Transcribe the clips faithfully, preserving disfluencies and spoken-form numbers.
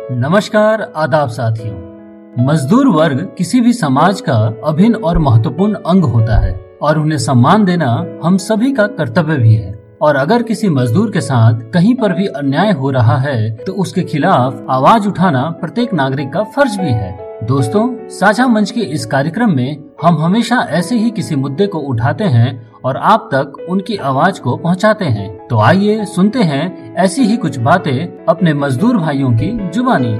नमस्कार, आदाब साथियों। मजदूर वर्ग किसी भी समाज का अभिन्न और महत्वपूर्ण अंग होता है और उन्हें सम्मान देना हम सभी का कर्तव्य भी है। और अगर किसी मजदूर के साथ कहीं पर भी अन्याय हो रहा है तो उसके खिलाफ आवाज उठाना प्रत्येक नागरिक का फर्ज भी है। दोस्तों, साझा मंच के इस कार्यक्रम में हम हमेशा ऐसे ही किसी मुद्दे को उठाते हैं और आप तक उनकी आवाज को पहुंचाते हैं। तो आइए सुनते हैं ऐसी ही कुछ बातें अपने मजदूर भाइयों की जुबानी।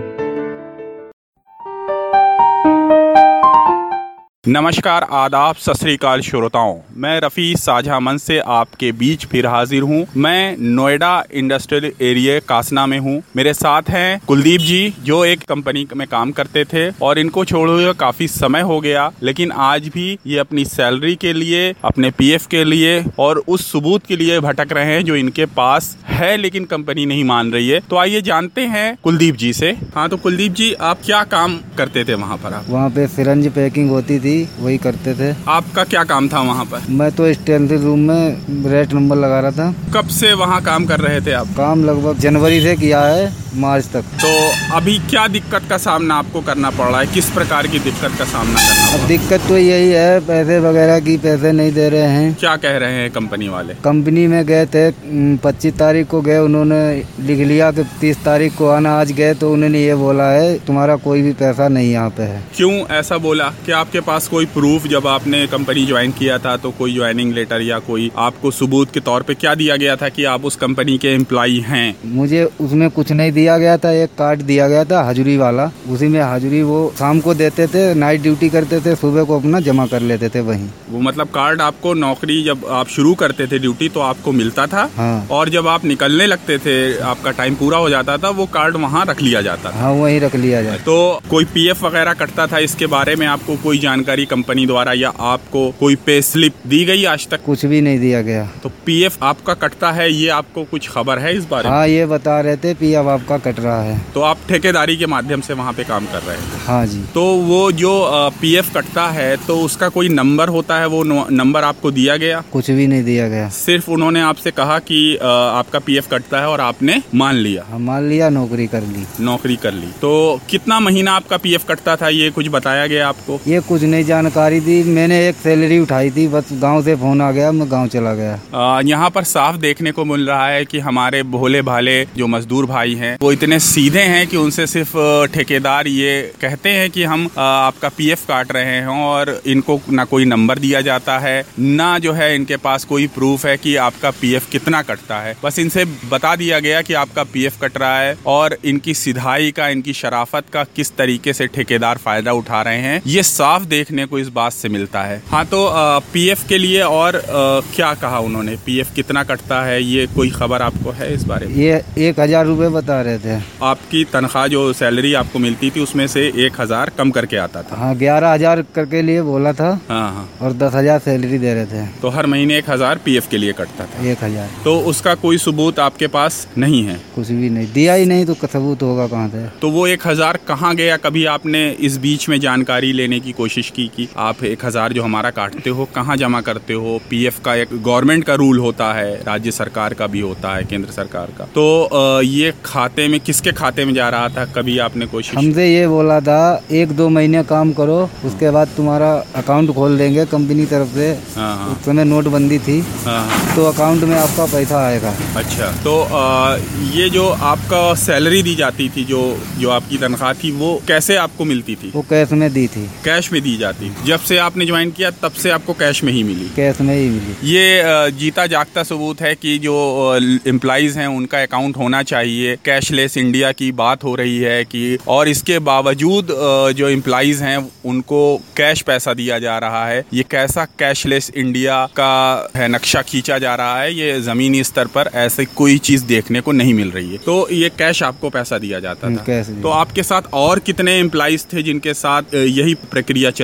नमस्कार, आदाब, सत श्री अकाल श्रोताओं। मैं रफ़ी साझा मंच से आपके बीच फिर हाजिर हूँ। मैं नोएडा इंडस्ट्रियल एरिया कासना में हूँ। मेरे साथ हैं कुलदीप जी, जो एक कंपनी में काम करते थे और इनको छोड़े हुए काफ़ी समय हो गया, लेकिन आज भी ये अपनी सैलरी के लिए, अपने पीएफ के लिए और उस सबूत के लिए भटक रहे हैं जो इनके पास है, लेकिन कंपनी नहीं मान रही है। तो आइए जानते हैं कुलदीप जी से। हाँ, तो कुलदीप जी, आप क्या काम करते थे वहाँ पर? आप वहाँ पे सिरंज पैकिंग होती थी, वही करते थे। आपका क्या काम था वहाँ पर? मैं तो स्टेनरी रूम में रेट नंबर लगा रहा था। कब से वहाँ काम कर रहे थे आप? काम लगभग जनवरी से किया है, मार्च तक। तो अभी क्या दिक्कत का सामना आपको करना पड़ रहा है? किस प्रकार की दिक्कत का सामना करना पड़ रहा है? दिक्कत तो यही है, पैसे वगैरह की पैसे नहीं दे रहे हैं। क्या कह रहे हैं कंपनी वाले? कंपनी में गए थे, पच्चीस तारीख को गए, उन्होंने लिख लिया कि तीस तारीख को आना। आज गए तो उन्होंने ये बोला है तुम्हारा कोई भी पैसा नहीं यहाँ पे है। क्यों ऐसा बोला? क्या आपके पास कोई प्रूफ, जब आपने कंपनी ज्वाइन किया था तो कोई ज्वाइनिंग लेटर या कोई आपको सबूत के तौर पे क्या दिया गया था कि आप उस कंपनी के एम्प्लॉई हैं? मुझे उसमें कुछ नहीं दिया गया था। एक कार्ड दिया गया था हाजिरी वाला, उसी में हाजिरी वो शाम को देते थे, नाइट ड्यूटी करते थे, सुबह को अपना जमा कर लेते थे वहीं। वो मतलब कार्ड आपको नौकरी जब आप शुरू करते थे ड्यूटी तो आपको मिलता था? हाँ। और जब आप निकलने लगते थे, आपका टाइम पूरा हो जाता था, वो कार्ड वहाँ रख लिया जाता था? हाँ, वहीं रख लिया जाता। तो कोई पीएफ वगैरह कटता था, इसके बारे में आपको कोई जानकारी कंपनी द्वारा या आपको कोई पे स्लिप दी गई आज तक? कुछ भी नहीं दिया गया। तो पीएफ आपका कटता है, ये आपको कुछ खबर है इस बारे में? हाँ, ये बता रहे थे पीएफ आपका कट रहा है। तो आप ठेकेदारी के माध्यम से वहाँ पे काम कर रहे हैं? हाँ जी। तो वो जो पीएफ कटता है तो उसका कोई नंबर होता है, वो नंबर आपको दिया गया? कुछ भी नहीं दिया गया। सिर्फ उन्होंने आपसे कहा कि आपका पीएफ कटता है और आपने मान लिया? हाँ, मान लिया, नौकरी कर ली। नौकरी कर ली। तो कितना महीना आपका पीएफ कटता था, ये कुछ बताया गया आपको? ये कुछ नहीं जानकारी दी। मैंने एक सैलरी उठाई थी, बस गांव से फोन आ गया, मैं गांव चला गया। यहाँ पर साफ देखने को मिल रहा है कि हमारे भोले भाले जो मजदूर भाई हैं वो इतने सीधे हैं कि उनसे सिर्फ ठेकेदार ये कहते हैं कि हम आपका पीएफ काट रहे हैं और इनको ना कोई नंबर दिया जाता है, ना जो है इनके पास कोई प्रूफ है कि आपका पीएफ कितना कटता है। बस इनसे बता दिया गया कि आपका पीएफ कट रहा है और इनकी सिधाई का, इनकी शराफत का किस तरीके से ठेकेदार फायदा उठा रहे हैं, ये साफ देखने को इस बात से मिलता है। हाँ, तो पीएफ के लिए और आ, क्या कहा उन्होंने? पीएफ कितना कटता है, ये कोई खबर आपको है इस बारे में? ये एक हजार रूपए बता रहे थे। आपकी तनख्वाह जो सैलरी आपको मिलती थी उसमें से एक हजार कम करके आता था? हाँ, ग्यारह हजार करके लिए बोला था। हाँ हाँ। और दस हजार सैलरी दे रहे थे। तो हर महीने एक हजार पीएफ के लिए कटता था? एक हजार। तो उसका कोई सबूत आपके पास नहीं है? कुछ भी नहीं दिया ही नहीं, तो सबूत होगा कहाँ से? तो वो एक हजार कहाँ गया? कभी आपने इस बीच में जानकारी लेने की कोशिश की कि आप एक हजार जो हमारा काटते हो कहाँ जमा करते हो? पीएफ का एक गवर्नमेंट का रूल होता है, राज्य सरकार का भी होता है, केंद्र सरकार का। तो ये खाते में, किसके खाते में जा रहा था? कभी आपने कोशिश? हमसे ये बोला था एक दो महीने काम करो, उसके बाद तुम्हारा अकाउंट खोल देंगे कंपनी तरफ से। उस समय नोटबंदी थी, तो अकाउंट में आपका पैसा आएगा। अच्छा, तो आ, ये जो आपका सैलरी दी जाती थी, जो जो आपकी तनख्वाह थी, वो कैसे आपको मिलती थी? वो कैश में दी थी। कैश में दी जाती? जब से आपने ज्वाइन किया तब से आपको कैश में ही मिली? कैश में ही मिली। ये जीता जागता सबूत है कि जो एम्प्लॉइज हैं उनका अकाउंट होना चाहिए। कैशलेस इंडिया की बात हो रही है कि, और इसके बावजूद जो एम्प्लॉइज हैं उनको कैश पैसा दिया जा रहा है। ये कैसा कैशलेस इंडिया का है नक्शा खींचा जा रहा है? ये जमीनी स्तर पर ऐसे कोई चीज देखने को नहीं मिल रही है। तो ये कैश आपको पैसा दिया जाता था? कैश। तो आपके साथ और कितने एम्प्लॉइज थे जिनके साथ यही प्रक्रिया चल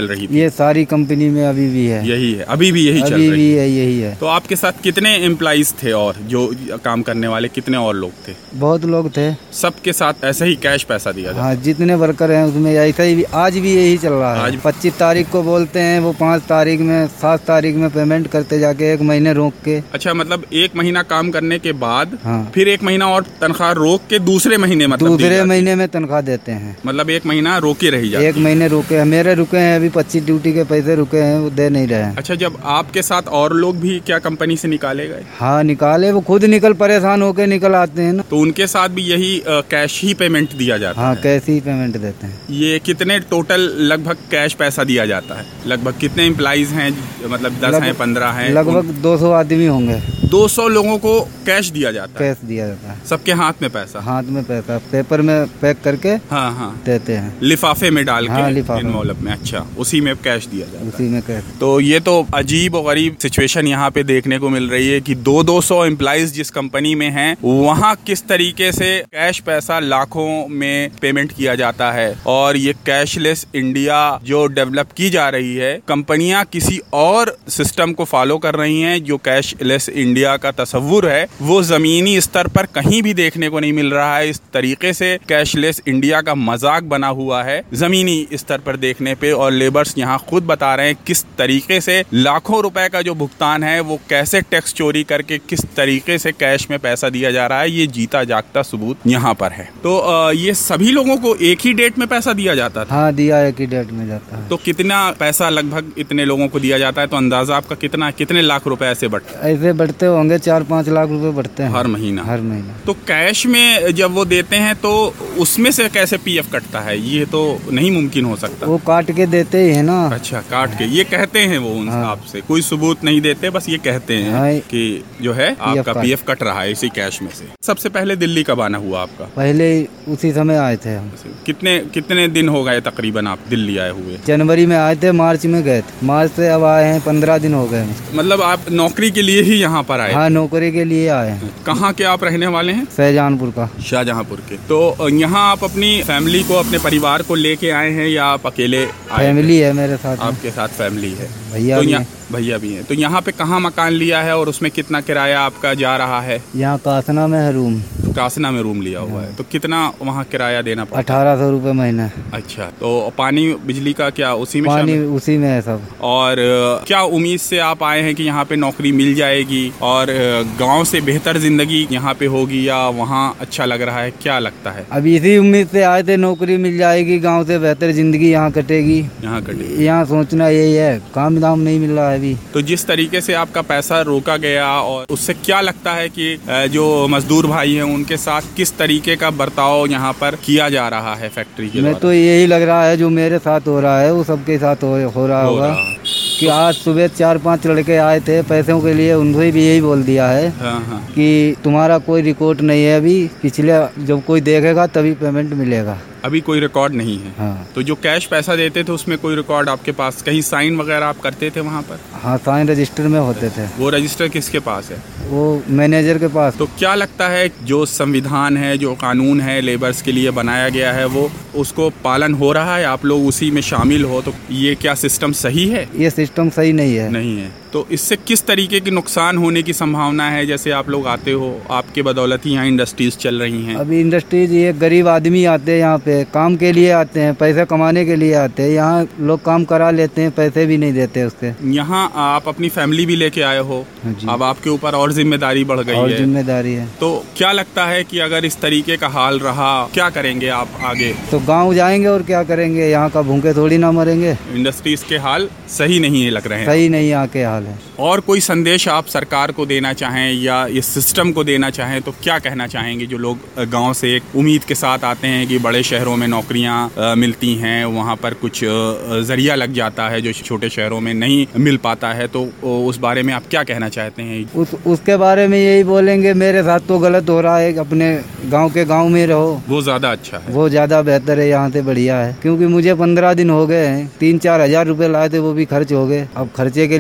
रही थी? ये सारी कंपनी में अभी भी है। यही है, अभी भी यही चल रही है? अभी भी है, यही है। तो आपके साथ कितने एम्प्लॉइज थे और जो काम करने वाले कितने और लोग थे? बहुत लोग थे। सबके साथ ऐसे ही कैश पैसा दिया जाता? हाँ, जितने वर्कर हैं उसमें ऐसा ही, आज भी यही चल रहा है। पच्चीस तारीख को बोलते हैं, वो पाँच तारीख में सात तारीख में पेमेंट करते जाके एक महीने रोक के। अच्छा, मतलब एक महीना काम करने के बाद हाँ, फिर एक महीना और तनख्वाह रोक के दूसरे महीने मतलब दूसरे महीने में तनख्वाह देते हैं। मतलब एक महीना रोके रही जाती? एक महीने रुके, मेरे रुके हैं अभी, पच्चीस ड्यूटी के पैसे रुके हैं, वो दे नहीं रहे हैं। अच्छा, जब आपके साथ और लोग भी क्या कंपनी से निकाले गए? हाँ, निकाले, वो खुद निकल परेशान होके निकल आते हैं ना। तो उनके साथ भी यही आ, कैश ही पेमेंट दिया जाता हाँ, है? कैश ही पेमेंट देते हैं। ये कितने टोटल लगभग कैश पैसा दिया जाता है? लगभग कितने एम्प्लॉइज हैं? मतलब दस हैं, पंद्रह हैं? लगभग दो सौ आदमी होंगे। दो सौ लोगों को कैश दिया जाता है? कैश दिया जाता है, सबके हाथ में पैसा? हाथ में पैसा, पेपर में पैक करके हाँ हाँ देते हैं, लिफाफे में डाल हाँ, के एनवलप में। अच्छा, उसी में कैश दिया जाता है? उसी में कैश। तो ये तो अजीब और गरीब सिचुएशन यहाँ पे देखने को मिल रही है कि दो दो सौ एम्प्लॉइज जिस कंपनी में हैं, वहाँ किस तरीके से कैश पैसा लाखों में पेमेंट किया जाता है। और ये कैशलेस इंडिया जो डेवलप की जा रही है, कंपनियां किसी और सिस्टम को फॉलो कर रही हैं। जो कैशलेस इंडिया का तस्वुर है वो जमीनी स्तर पर कहीं भी देखने को नहीं मिल रहा है। इस तरीके से कैशलेस इंडिया का मजाक बना हुआ है जमीनी स्तर पर देखने पे। और लेबर्स यहाँ खुद बता रहे हैं किस तरीके से लाखों रुपए का जो भुगतान है वो कैसे टैक्स चोरी करके किस तरीके से कैश में पैसा दिया जा रहा है। ये जीता जागता सबूत यहाँ पर है। तो ये सभी लोगों को एक ही डेट में पैसा दिया जाता था? हाँ, दिया एक ही डेट में जाता है। तो कितना पैसा लगभग इतने लोगों को दिया जाता है? तो अंदाजा आपका कितना, कितने लाख रुपए ऐसे बढ़ते ऐसे बढ़ते होंगे? चार पाँच लाख रुपए बढ़ते हैं हर महीना? हर महीना। तो कैश में जब वो देते हैं तो उसमें से कैसे पीएफ कटता है? ये तो नहीं मुमकिन हो सकता। वो काट के देते ही है ना। अच्छा, काट के ये कहते हैं वो उन हाँ। आपसे कोई सबूत नहीं देते, बस ये कहते हैं हाँ। कि जो है आपका पीएफ कट रहा है इसी कैश में से। सबसे पहले दिल्ली कब आना हुआ आपका? पहले उसी समय आए थे हम। कितने कितने दिन हो गए तकरीबन आप दिल्ली आए हुए? जनवरी में आए थे, मार्च में गए थे, मार्च से अब आए हैं, पंद्रह दिन हो गए। मतलब आप नौकरी के लिए ही यहाँ पर आए? हाँ, नौकरी के लिए आए हैं। कहाँ के आप रहने वाले हैं? शाहजहांपुर का। शाहजहांपुर के। तो यहाँ आप अपनी फैमिली को, अपने परिवार को लेके आए हैं या आप अकेले आए? फैमिली है मेरे साथ। आपके साथ फैमिली है? भैया तो भी है। भैया भी हैं। तो यहाँ पे कहाँ मकान लिया है और उसमें कितना किराया आपका जा रहा है? यहाँ कासना में है रूम। कासना में रूम लिया हुआ है। तो कितना वहाँ किराया देना पड़ता है? अठारह सौ रूपए महीना। अच्छा, तो पानी बिजली का क्या उसी में? पानी उसी में है सब। और क्या उम्मीद से आप आए हैं कि यहाँ पे नौकरी मिल जाएगी और गांव से बेहतर जिंदगी यहाँ पे होगी या वहाँ अच्छा लग रहा है, क्या लगता है? अभी इसी उम्मीद से आए थे, नौकरी मिल जाएगी, गांव से बेहतर जिंदगी यहाँ कटेगी। यहाँ कटेगी, यहाँ सोचना यही है, काम दाम नहीं मिल रहा है अभी। तो जिस तरीके से आपका पैसा रोका गया और उससे क्या लगता है कि जो मजदूर भाई हैं उनके साथ किस तरीके का बर्ताव यहाँ पर किया जा रहा है फैक्ट्री के? मैं तो यही लग रहा है जो मेरे साथ हो रहा है वो सबके साथ हो, हो रहा होगा कि आज सुबह चार पांच लड़के आए थे पैसों के लिए, उन्होंने भी यही बोल दिया है हाँ हाँ। कि तुम्हारा कोई रिकॉर्ड नहीं है अभी, पिछले जब कोई देखेगा तभी पेमेंट मिलेगा। अभी कोई रिकॉर्ड नहीं है हाँ। तो जो कैश पैसा देते थे उसमें कोई रिकॉर्ड आपके पास, कहीं साइन वगैरह आप करते थे वहाँ पर? हाँ, साइन रजिस्टर में होते थे। वो रजिस्टर किसके पास है? वो मैनेजर के पास। तो क्या लगता है जो संविधान है, जो कानून है लेबर्स के लिए बनाया गया है, वो उसको पालन हो रहा है? आप लोग उसी में शामिल हो तो ये क्या सिस्टम सही है? ये सिस्टम सही नहीं है। नहीं है। तो इससे किस तरीके की नुकसान होने की संभावना है? जैसे आप लोग आते हो, आपके बदौलत ही यहाँ इंडस्ट्रीज चल रही हैं। अभी इंडस्ट्रीज, ये गरीब आदमी आते हैं यहाँ पे, काम के लिए आते हैं, पैसा कमाने के लिए आते हैं। यहाँ लोग काम करा लेते हैं, पैसे भी नहीं देते उसके। यहाँ आप अपनी फैमिली भी लेके आए हो, अब आपके ऊपर और जिम्मेदारी बढ़ गई और है। जिम्मेदारी है। तो क्या लगता है कि अगर इस तरीके का हाल रहा, क्या करेंगे आप आगे? तो गाँव जाएंगे और क्या करेंगे, यहाँ का भूखे थोड़ी ना मरेंगे। इंडस्ट्रीज के हाल सही नहीं है लग रहे हैं। सही नहीं यहाँ के हाल है। और कोई संदेश आप सरकार को देना चाहें या इस सिस्टम को देना चाहें तो क्या कहना चाहेंगे? जो लोग गांव से एक उम्मीद के साथ आते हैं कि बड़े शहरों में नौकरियां मिलती हैं, वहां पर कुछ जरिया लग जाता है जो छोटे शहरों में नहीं मिल पाता है, तो उस बारे में आप क्या कहना चाहते हैं? उस उसके बारे में यही बोलेंगे, मेरे साथ तो गलत हो रहा है, अपने गाँव के गाँव में रहो, वो ज्यादा अच्छा है, वो ज्यादा बेहतर है, यहाँ से बढ़िया है। क्योंकि मुझे पंद्रह दिन हो गए हैं, तीन चार हजार रुपए लाए थे, वो भी खर्च हो गए। अब खर्चे के लिए पैसे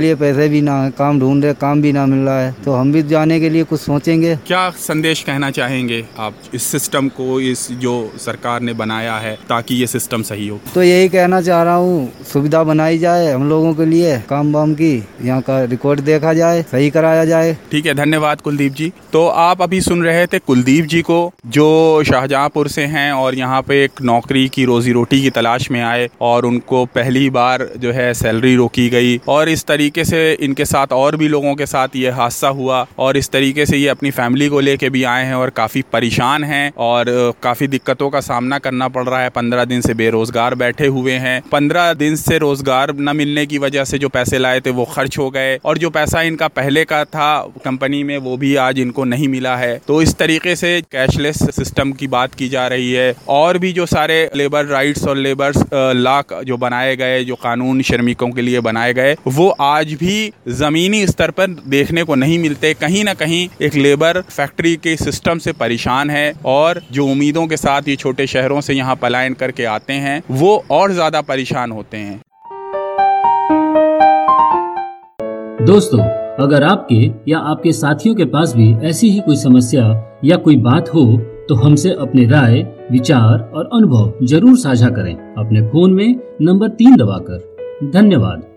भी ना है, काम ढूंढ रहे, काम भी ना मिल रहा है, तो हम भी जाने के लिए कुछ सोचेंगे। क्या संदेश कहना चाहेंगे आप इस सिस्टम को, इस जो सरकार ने बनाया है ताकि ये सिस्टम सही हो? तो यही कहना चाह रहा हूँ, सुविधा बनाई जाए हम लोगों के लिए, काम वाम की, यहाँ का रिकॉर्ड देखा जाए, सही कराया जाए। ठीक है, धन्यवाद कुलदीप जी। तो आप अभी सुन रहे थे कुलदीप जी को, जो शाहजहांपुर से हैं और यहाँ पे एक नौकरी की, रोजी रोटी की तलाश में आए और उनको पहली बार जो है सैलरी रोकी गई, और इस तरीके से इनके साथ और भी लोगों के साथ ये हादसा हुआ, और इस तरीके से ये अपनी फैमिली को लेके भी आए हैं और काफ़ी परेशान हैं और काफ़ी दिक्कतों का सामना करना पड़ रहा है। पंद्रह दिन से बेरोजगार बैठे हुए हैं। पंद्रह दिन से रोजगार न मिलने की वजह से जो पैसे लाए थे वो खर्च हो गए, और जो पैसा इनका पहले का था कंपनी में वो भी आज इनको नहीं मिला है। तो इस तरीके से कैशलेस सिस्टम की बात की जा रही है। और भी जो सारे लेबर राइट्स और लेबर लॉ जो बनाए गए, जो कानून श्रमिकों के लिए बनाए गए, वो आज भी जमीनी स्तर पर देखने को नहीं मिलते। कहीं ना कहीं एक लेबर फैक्ट्री के सिस्टम से परेशान है, और जो उम्मीदों के साथ ये छोटे शहरों से यहाँ पलायन करके आते हैं वो और ज्यादा परेशान होते हैं। दोस्तों, अगर आपके या आपके साथियों के पास भी ऐसी ही कोई समस्या या कोई बात हो तो हमसे अपने राय, विचार और अनुभव जरूर साझा करें अपने फोन में नंबर तीन दबाकर। धन्यवाद।